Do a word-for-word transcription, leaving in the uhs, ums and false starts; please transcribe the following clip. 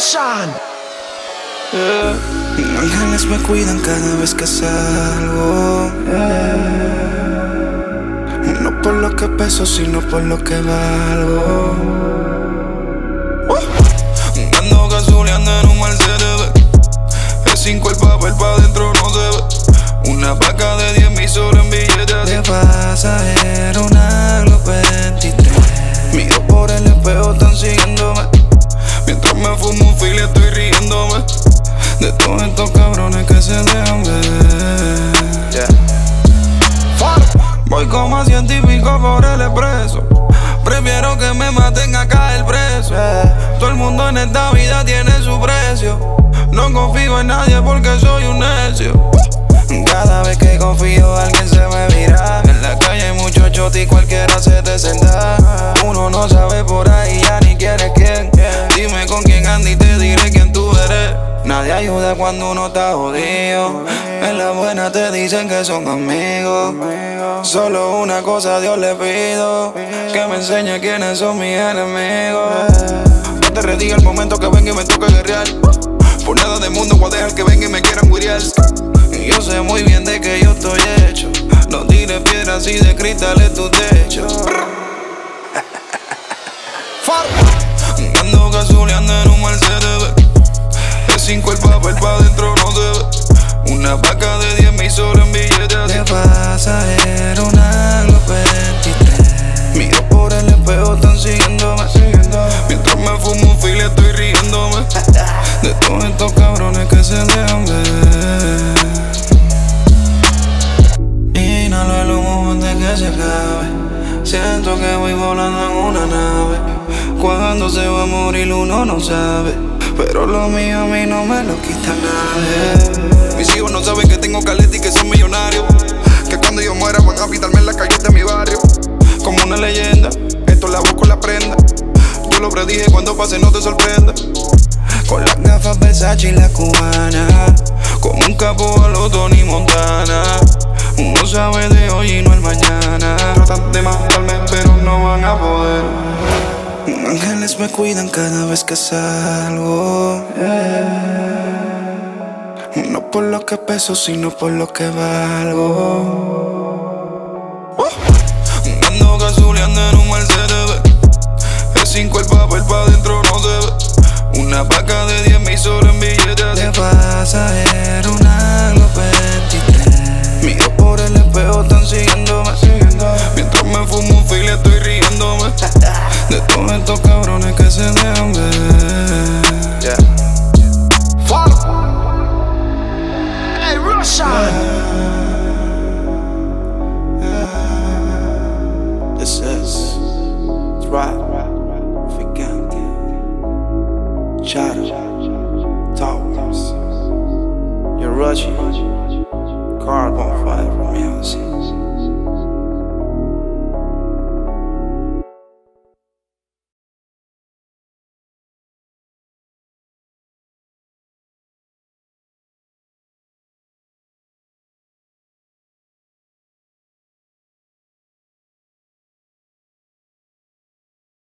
Sean. Yeah. Ángeles me cuidan cada vez que salgo, yeah. No por lo que peso, sino por lo que valgo. uh. Ando gasoleando en un Mercedes, es cinco el papel pa' dentro no se ve. Una paca de diez mil solo en billetes. De pasajero una Glock veintitrés. Miro por el espejo, están siguiéndome. Mientras me fumo un fil y estoy riéndome de todos estos cabrones que se dejan ver. Yeah. Voy como a científico por el expreso. Prefiero que me maten a caer preso. Yeah. Todo el mundo en esta vida tiene su precio. No confío en nadie porque soy un necio. Cada vez que confío alguien se me vira. En la calle hay muchos chotis y cualquiera se te senta. Uno no sabe por ahí ya ni quién es quién. Dime con quién andas y te diré quién tú eres. Nadie ayuda cuando uno está jodido. En la buena te dicen que son amigos. Solo una cosa a Dios le pido, que me enseñe quiénes son mis enemigos. No te rediga el momento que venga y me toque guerrear. Por nada del mundo voy a dejar que venga y me quieran guiriar. Yo sé muy bien de que yo estoy hecho. No tires piedras y de cristal es tu techo. Ando gasoleando en un Mercedes, es cinco el papel pa' dentro no se ve. Una paca de diez mil solo en billetes. De pasajero una Glock veintitrés. Miro por el espejo, están siguiéndome. Mientras me fumo un fil y estoy riéndome de todos estos cabrones que se dejan ver. Inhalo el humo antes que se acabe. Siento que voy volando en una nave. Cuando se va a morir uno no sabe, pero lo mío a mí no me lo quita nadie. Mis hijos no saben que tengo caleta y que soy millonario, que cuando yo muera van a pintarme en la calle de mi barrio. Como una leyenda, esto la busco la prenda. Yo lo predije, cuando pase no te sorprenda. Con las gafas Versace y la cubana, como un capo a los Tony Montana. Uno sabe de hoy y no el mañana. Tratan de matarme pero no van a poder. Ángeles me cuidan cada vez que salgo, yeah. No por lo que peso, sino por lo que valgo. uh. Ando gasoleando en un Mercedes, es cinco el papel pa' dentro no se ve. Una paca de diez mil solo en billetes. De pasajero